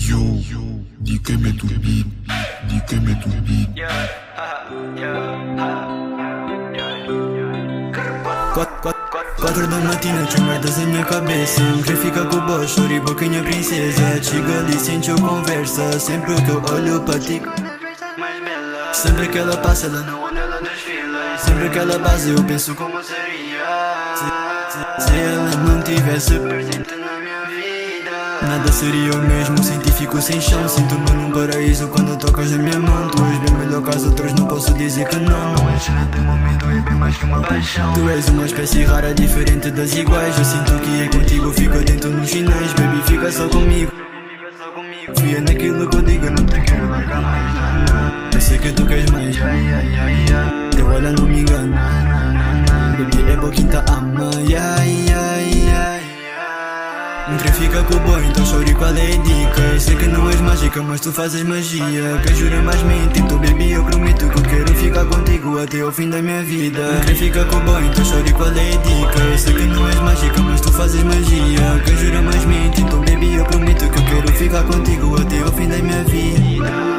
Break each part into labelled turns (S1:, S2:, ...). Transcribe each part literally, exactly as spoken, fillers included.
S1: Yo, di que me tu beat, di que me tu beat.
S2: Quatro da matina, tinha merdas em minha cabeça. Quem fica com o boss, chori, boquinha princesa. Chega ali, sente ou conversa. Sempre que eu olho pra ti, sempre que ela passa, ela não anda, ela desfila. Sempre que ela base, eu penso como seria se, se, se ela não tivesse presente na minha vida. Nada seria o mesmo, científico sem chão. Sinto-me num paraíso quando tocas na minha mão. Tu és bem melhor que as outras, não posso dizer que não. Não és cena de momento, é bem mais que uma paixão. Tu és uma espécie rara, diferente das iguais. Eu sinto que é contigo, fica dentro nos sinais. Baby, fica só comigo. Confia naquilo que eu digo, não te quero largar mais. Eu sei que tu queres mais. Teu olhar não me engana. Baby, é boquinha ama. Entre fica com o boy, então chore, qual é a dica? Eu sei que não és mágica, mas tu fazes magia. Que jura mais mente, então baby, eu prometo que eu quero ficar contigo até o fim da minha vida. Entre fica com o boy, então chore, qual é a dica? Eu sei que não és mágica, mas tu fazes magia. Que jura mais mente, então baby, eu prometo que eu quero ficar contigo até o fim da minha vida.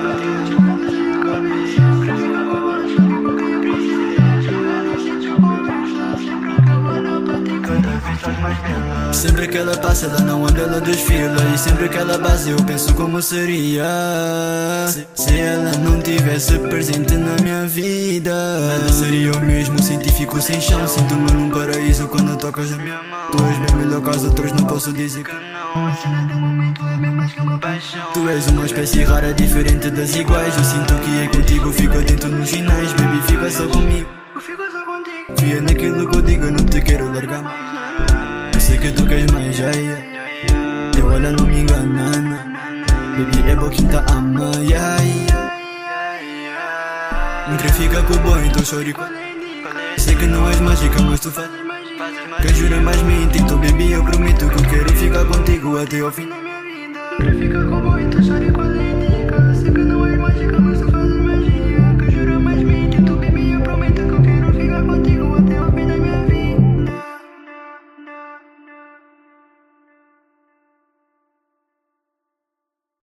S2: Sempre que ela passa, ela não anda, ela desfila. E sempre que ela base, eu penso como seria se, se ela não tivesse presente na minha vida. Nada seria o mesmo, científico sem chão. Sinto-me num paraíso quando tocas na minha mão. Tu és bem melhor que as outras, não posso dizer que não. A cena do momento é bem mais que uma paixão. Tu és uma espécie rara, diferente das iguais. Eu sinto que é contigo, fica dentro nos sinais. Baby, fica só comigo. Confia naquilo que eu digo, eu não te quero largar mais. Eu sei que tu queres mais, yeah, yeah. Teu olhar não me engana. Baby, é boquinha ama, yeah, yeah. Entre fica com o boy, então chore. Sei que não és mágica, mas tu fazes magia. Que jura mais mente, então baby, eu prometo que eu quero ficar contigo até ao fim da minha vida. Entre fica com o boy, então chore, qual é a dica? Sei que não